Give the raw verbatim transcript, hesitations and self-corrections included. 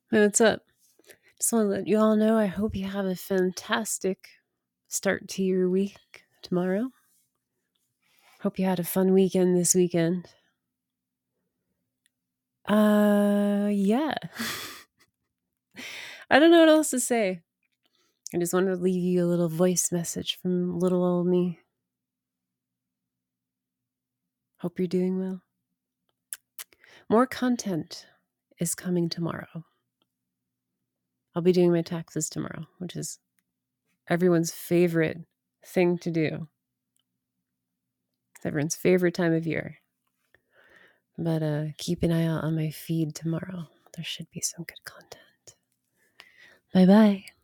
Hey, what's up? Just want to let you all know I hope you have a fantastic start to your week tomorrow. Hope you had a fun weekend this weekend. Uh, yeah. I don't know what else to say. I just wanted to leave you a little voice message from little old me. Hope you're doing well. More content is coming tomorrow. I'll be doing my taxes tomorrow, which is everyone's favorite thing to do. It's everyone's favorite time of year. But uh, keep an eye out on my feed tomorrow. There should be some good content. Bye-bye.